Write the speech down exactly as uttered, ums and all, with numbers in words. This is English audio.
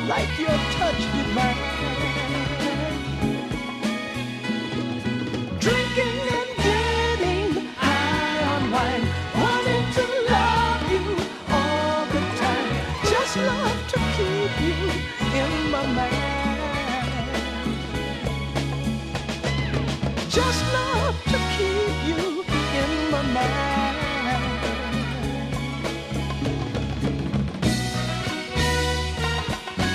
like your touch did mine. Drinking and getting high on wine, wanting to love you all the time. Just love to keep you in my mind. Just